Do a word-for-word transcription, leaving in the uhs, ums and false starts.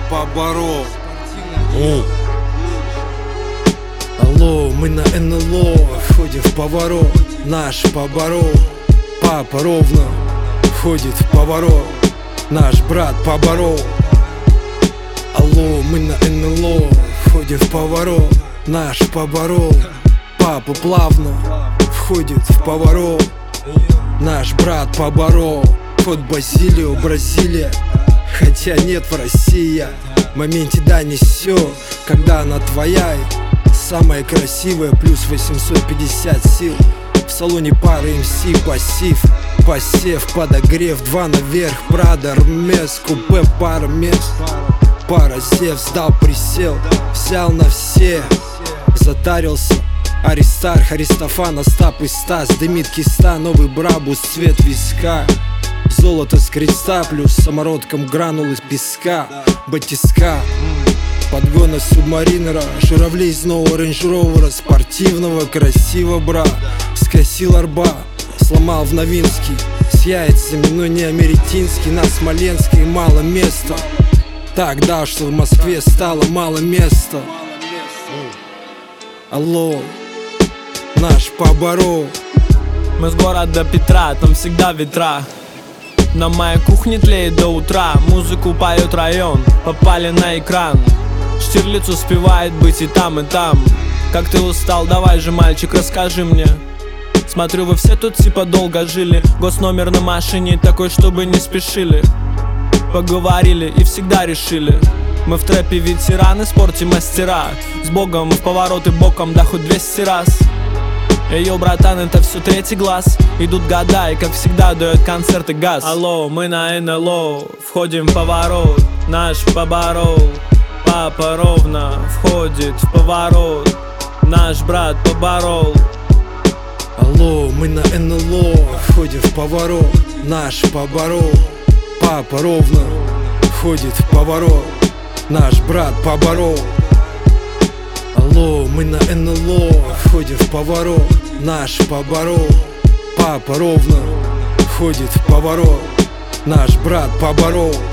поборол. О. Алло, мы на эн эл о, входим в поворот. Наш поборол. Папа ровно входит в поворот. Наш брат поборол. Алло, мы на эн эл о, входим в поворот. Наш поборол. Папа плавно входит в поворот. Наш брат поборол. Код Базилио, Бразилия. Хотя нет в России. В моменте да несет, когда она твоя. Самая красивая, плюс восемьсот пятьдесят сил. В салоне пары эм си, пассив. Посев, подогрев, два наверх. Прада, Эрмес, купе, пара мест. Пара сев, сдал, присел. Взял на все, затарился. Аристарх, Аристофан, Остап и Стас. Дымит киста, новый Брабус, цвет виска. Золото с креста, плюс самородком гранул из песка. Батиска, подгона субмаринера. Журавли из нового рейндж-ровера. Спортивного, красиво, бра. Скосил арба, сломал в Новинский. С яйцами, но не америтинский. На Смоленской мало места. Так, да, что в Москве стало мало места. Алло, наш поборол. Мы с города Петра, там всегда ветра. На моей кухне тлеет до утра. Музыку поет район, попали на экран. Штирлиц успевает быть и там, и там. Как ты устал, давай же, мальчик, расскажи мне. Смотрю, вы все тут типа долго жили. Госномер на машине такой, чтобы не спешили. Поговорили и всегда решили. Мы в трэпе ветераны, спорте мастера. С Богом в повороты боком, да хоть двести раз. Эй, братан, это все третий глаз. Идут года и, как всегда, дает концерты газ. Алло, мы на эн эл о, входим в поворот. Наш поборол. Папа ровно входит в поворот. Наш брат поборол. Алло, мы на эн эл о, входим в поворот. Наш поборол. Папа ровно входит в поворот. Наш брат поборол. Алло, мы на эн эл о, входим в поворот. Наш поборол. Папа ровно входит в поворот. Наш брат поборол.